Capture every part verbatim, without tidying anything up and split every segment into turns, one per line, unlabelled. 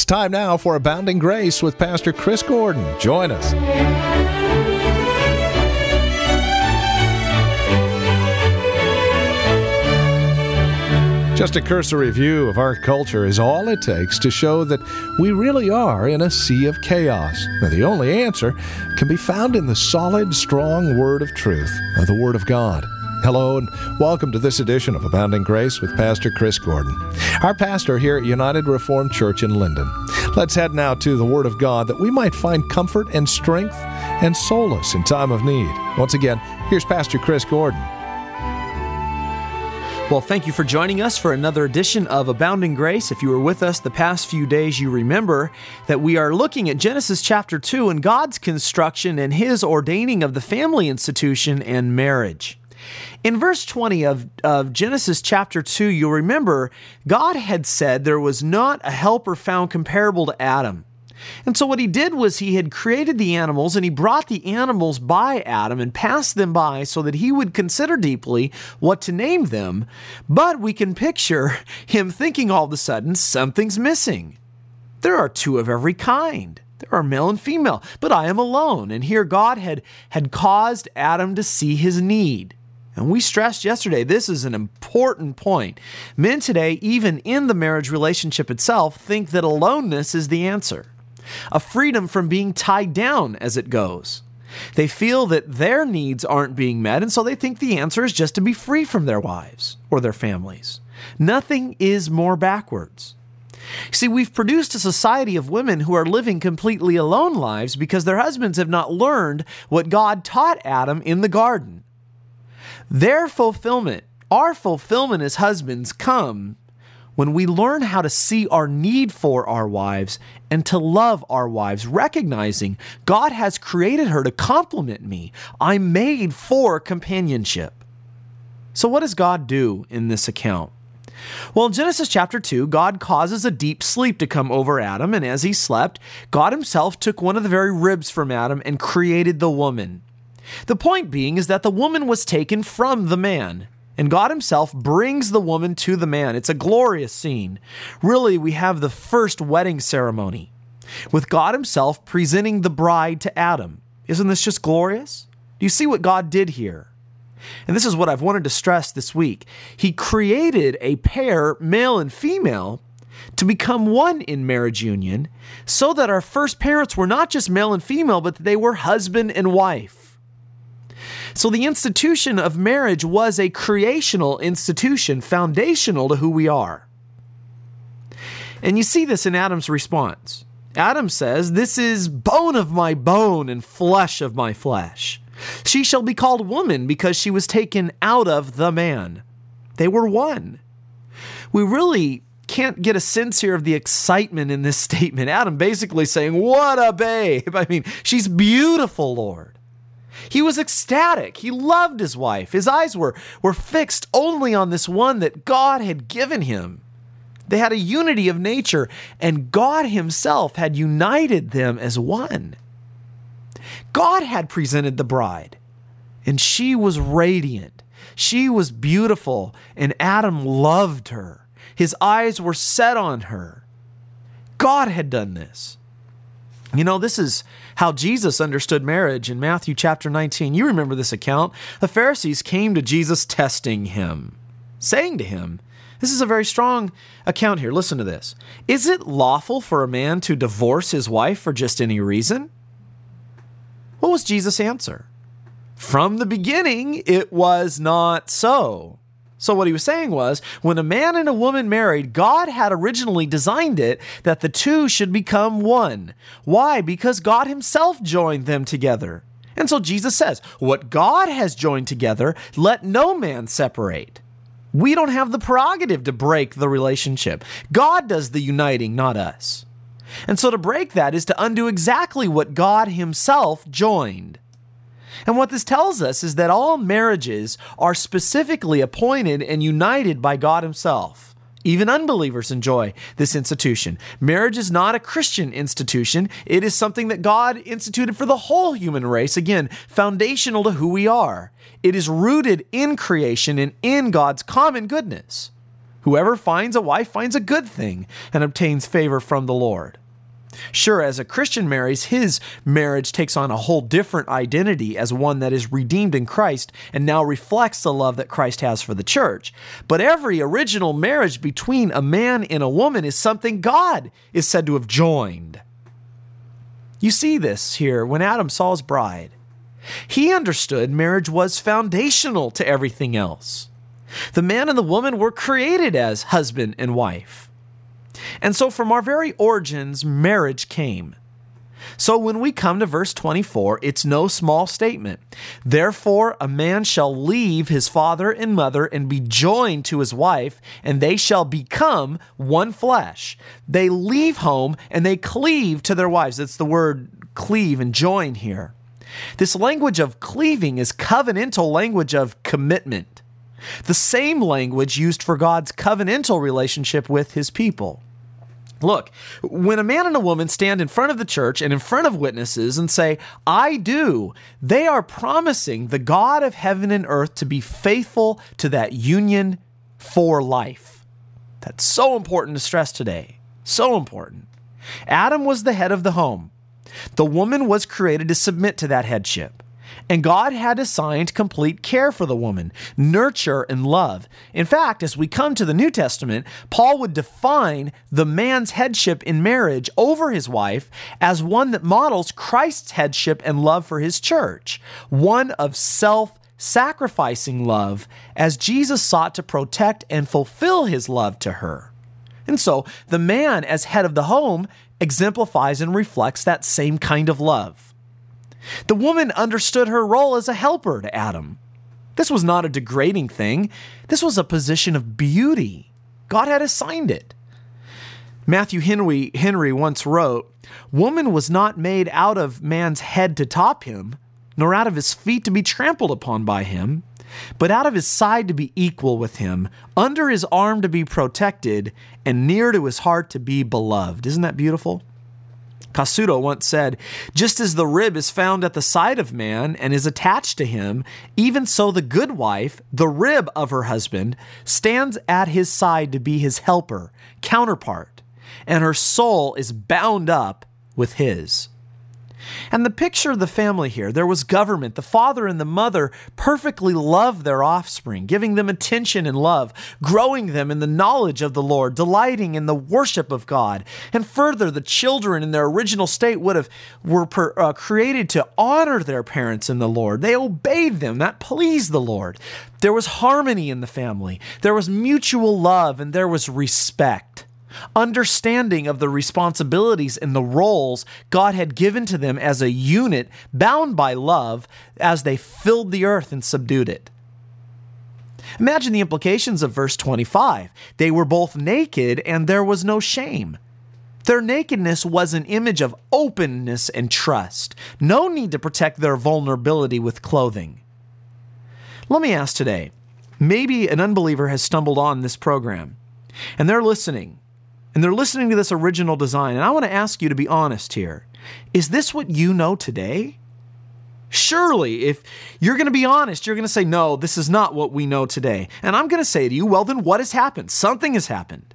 time now for Abounding Grace with Pastor Chris Gordon. Join us. Just a cursory view of our culture is all it takes to show that we really are in a sea of chaos. Now, the only answer can be found in the solid, strong word of truth, the Word of God. Hello and welcome to this edition of Abounding Grace with Pastor Chris Gordon, our pastor here at United Reformed Church in Linden. Let's head now to the Word of God that we might find comfort and strength and solace in time of need. Once again, here's Pastor Chris Gordon.
Well, thank you for joining us for another edition of Abounding Grace. If you were with us the past few days, you remember that we are looking at Genesis chapter two and God's construction and His ordaining of the family institution and marriage. In verse twenty of, of Genesis chapter two, you'll remember God had said there was not a helper found comparable to Adam. And so what he did was he had created the animals and he brought the animals by Adam and passed them by so that he would consider deeply what to name them. But we can picture him thinking all of a sudden, something's missing. There are two of every kind. There are male and female, but I am alone. And here God had, had caused Adam to see his need. And we stressed yesterday, this is an important point. Men today, even in the marriage relationship itself, think that aloneness is the answer. A freedom from being tied down as it goes. They feel that their needs aren't being met, and so they think the answer is just to be free from their wives or their families. Nothing is more backwards. See, we've produced a society of women who are living completely alone lives because their husbands have not learned what God taught Adam in the garden. Their fulfillment, our fulfillment as husbands, come when we learn how to see our need for our wives and to love our wives, recognizing God has created her to complement me. I'm made for companionship. So what does God do in this account? Well, in Genesis chapter two, God causes a deep sleep to come over Adam, and as he slept, God himself took one of the very ribs from Adam and created the woman. The point being is that the woman was taken from the man. And God himself brings the woman to the man. It's a glorious scene. Really, we have the first wedding ceremony with God himself presenting the bride to Adam. Isn't this just glorious? Do you see what God did here? And this is what I've wanted to stress this week. He created a pair, male and female, to become one in marriage union so that our first parents were not just male and female, but they were husband and wife. So the institution of marriage was a creational institution, foundational to who we are. And you see this in Adam's response. Adam says, "This is bone of my bone and flesh of my flesh. She shall be called woman because she was taken out of the man." They were one. We really can't get a sense here of the excitement in this statement. Adam basically saying, "What a babe. I mean, she's beautiful, Lord." He was ecstatic. He loved his wife. His eyes were, were fixed only on this one that God had given him. They had a unity of nature, and God himself had united them as one. God had presented the bride, and she was radiant. She was beautiful, and Adam loved her. His eyes were set on her. God had done this. You know, this is how Jesus understood marriage in Matthew chapter nineteen. You remember this account. The Pharisees came to Jesus testing him, saying to him, this is a very strong account here. Listen to this. "Is it lawful for a man to divorce his wife for just any reason?" What was Jesus' answer? From the beginning, it was not so. So what he was saying was, when a man and a woman married, God had originally designed it that the two should become one. Why? Because God himself joined them together. And so Jesus says, what God has joined together, let no man separate. We don't have the prerogative to break the relationship. God does the uniting, not us. And so to break that is to undo exactly what God himself joined. And what this tells us is that all marriages are specifically appointed and united by God himself. Even unbelievers enjoy this institution. Marriage is not a Christian institution. It is something that God instituted for the whole human race. Again, foundational to who we are. It is rooted in creation and in God's common goodness. Whoever finds a wife finds a good thing and obtains favor from the Lord. Sure, as a Christian marries, his marriage takes on a whole different identity as one that is redeemed in Christ and now reflects the love that Christ has for the church. But every original marriage between a man and a woman is something God is said to have joined. You see this here when Adam saw his bride. He understood marriage was foundational to everything else. The man and the woman were created as husband and wife. And so from our very origins, marriage came. So when we come to verse twenty-four, it's no small statement. Therefore, a man shall leave his father and mother and be joined to his wife, and they shall become one flesh. They leave home and they cleave to their wives. That's the word cleave and join here. This language of cleaving is covenantal language of commitment. The same language used for God's covenantal relationship with his people. Look, when a man and a woman stand in front of the church and in front of witnesses and say, I do, they are promising the God of heaven and earth to be faithful to that union for life. That's so important to stress today. So important. Adam was the head of the home. The woman was created to submit to that headship. And God had assigned complete care for the woman, nurture and love. In fact, as we come to the New Testament, Paul would define the man's headship in marriage over his wife as one that models Christ's headship and love for his church, one of self-sacrificing love as Jesus sought to protect and fulfill his love to her. And so the man as head of the home exemplifies and reflects that same kind of love. The woman understood her role as a helper to Adam. This was not a degrading thing. This was a position of beauty. God had assigned it. Matthew Henry, Henry once wrote, "Woman was not made out of man's head to top him, nor out of his feet to be trampled upon by him, but out of his side to be equal with him, under his arm to be protected, and near to his heart to be beloved." Isn't that beautiful? Casuto once said, "Just as the rib is found at the side of man and is attached to him, even so the good wife, the rib of her husband, stands at his side to be his helper, counterpart, and her soul is bound up with his." And the picture of the family here, there was government. The father and the mother perfectly loved their offspring, giving them attention and love, growing them in the knowledge of the Lord, delighting in the worship of God. And further, the children in their original state would have were per, uh, created to honor their parents in the Lord. They obeyed them. That pleased the Lord. There was harmony in the family. There was mutual love, and there was respect. Understanding of the responsibilities and the roles God had given to them as a unit bound by love as they filled the earth and subdued it. Imagine the implications of verse twenty-five. They were both naked and there was no shame. Their nakedness was an image of openness and trust. No need to protect their vulnerability with clothing. Let me ask today, maybe an unbeliever has stumbled on this program and they're listening. And they're listening to this original design. And I want to ask you to be honest here. Is this what you know today? Surely, if you're going to be honest, you're going to say, no, this is not what we know today. And I'm going to say to you, well, then what has happened? Something has happened.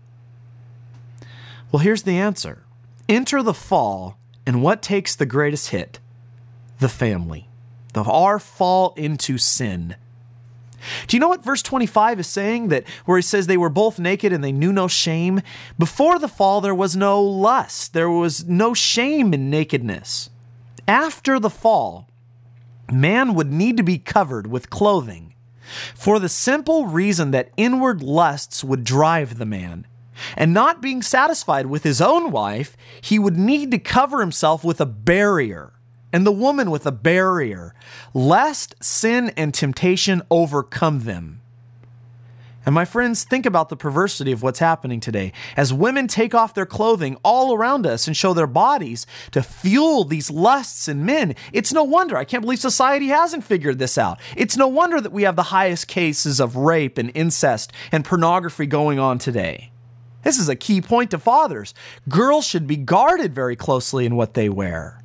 Well, here's the answer. Enter the fall, and what takes the greatest hit? The family. The, our fall into sin. Do you know what verse twenty-five is saying? That where he says they were both naked and they knew no shame. Before the fall, there was no lust. There was no shame in nakedness. After the fall, man would need to be covered with clothing for the simple reason that inward lusts would drive the man. And not being satisfied with his own wife, he would need to cover himself with a barrier. And the woman with a barrier, lest sin and temptation overcome them. And my friends, think about the perversity of what's happening today. As women take off their clothing all around us and show their bodies to fuel these lusts in men, it's no wonder. I can't believe society hasn't figured this out. It's no wonder that we have the highest cases of rape and incest and pornography going on today. This is a key point to fathers. Girls should be guarded very closely in what they wear.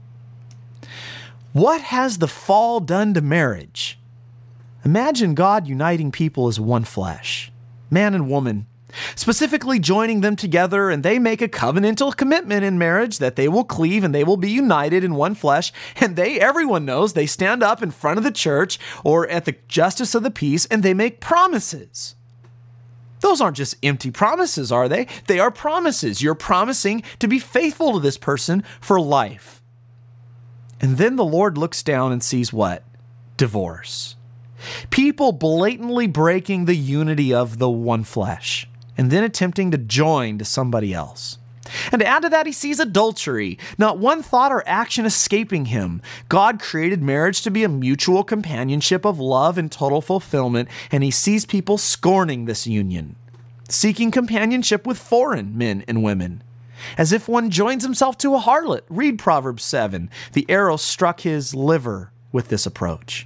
What has the fall done to marriage? Imagine God uniting people as one flesh, man and woman, specifically joining them together, and they make a covenantal commitment in marriage that they will cleave and they will be united in one flesh, and they, everyone knows, they stand up in front of the church or at the justice of the peace and they make promises. Those aren't just empty promises, are they? They are promises. You're promising to be faithful to this person for life. And then the Lord looks down and sees what? Divorce. People blatantly breaking the unity of the one flesh, and then attempting to join to somebody else. And to add to that, he sees adultery, not one thought or action escaping him. God created marriage to be a mutual companionship of love and total fulfillment, and he sees people scorning this union, seeking companionship with foreign men and women, as if one joins himself to a harlot. Read Proverbs seven. The arrow struck his liver with this approach.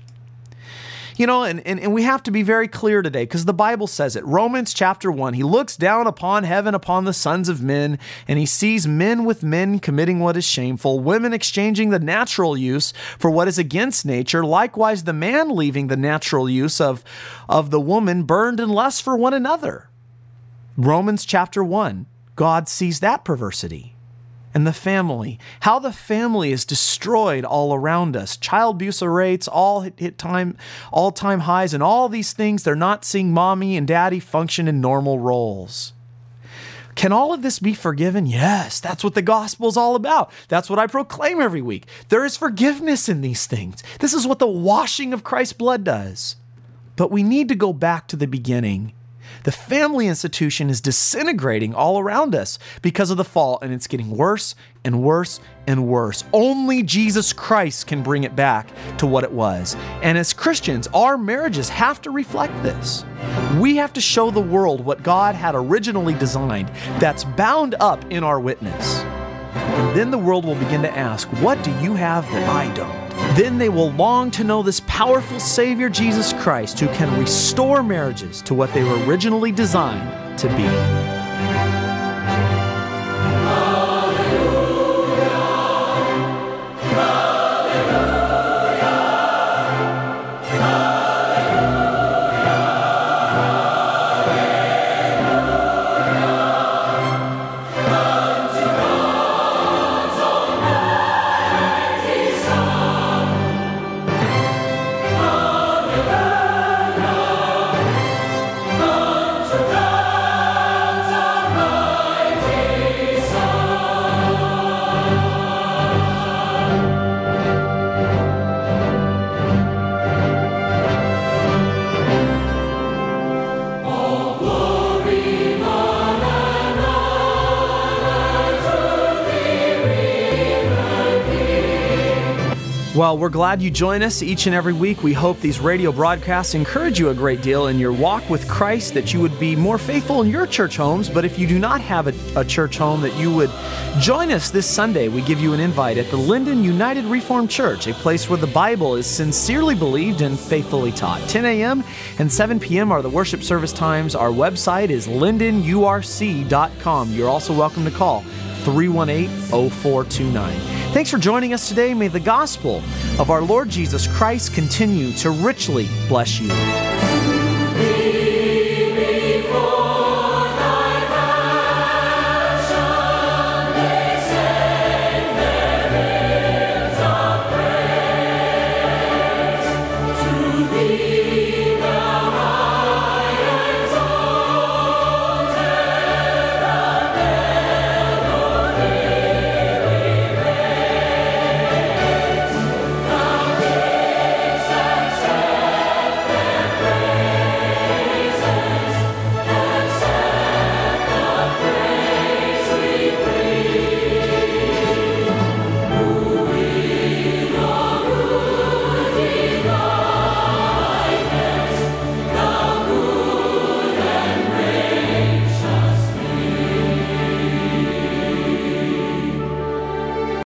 You know, and, and, and we have to be very clear today because the Bible says it. Romans chapter one, he looks down upon heaven, upon the sons of men, and he sees men with men committing what is shameful, women exchanging the natural use for what is against nature, likewise the man leaving the natural use of, of the woman burned in lust for one another. Romans chapter one, God sees that perversity. And the family, how the family is destroyed all around us. Child abuse rates all hit, hit time, all-time highs, and all these things, they're not seeing mommy and daddy function in normal roles. Can all of this be forgiven? Yes, that's what the gospel is all about. That's what I proclaim every week. There is forgiveness in these things. This is what the washing of Christ's blood does. But we need to go back to the beginning. The family institution is disintegrating all around us because of the fall, and it's getting worse and worse and worse. Only Jesus Christ can bring it back to what it was. And as Christians, our marriages have to reflect this. We have to show the world what God had originally designed that's bound up in our witness. And then the world will begin to ask, what do you have that I don't? Then they will long to know this powerful Savior, Jesus Christ, who can restore marriages to what they were originally designed to be. Well, we're glad you join us each and every week. We hope these radio broadcasts encourage you a great deal in your walk with Christ, that you would be more faithful in your church homes. But if you do not have a, a church home, that you would join us this Sunday. We give you an invite at the Linden United Reformed Church, a place where the Bible is sincerely believed and faithfully taught. ten a.m. and seven p.m. are the worship service times. Our website is linden u r c dot com. You're also welcome to call three one eight, oh four two nine. Thanks for joining us today. May the gospel of our Lord Jesus Christ continue to richly bless you.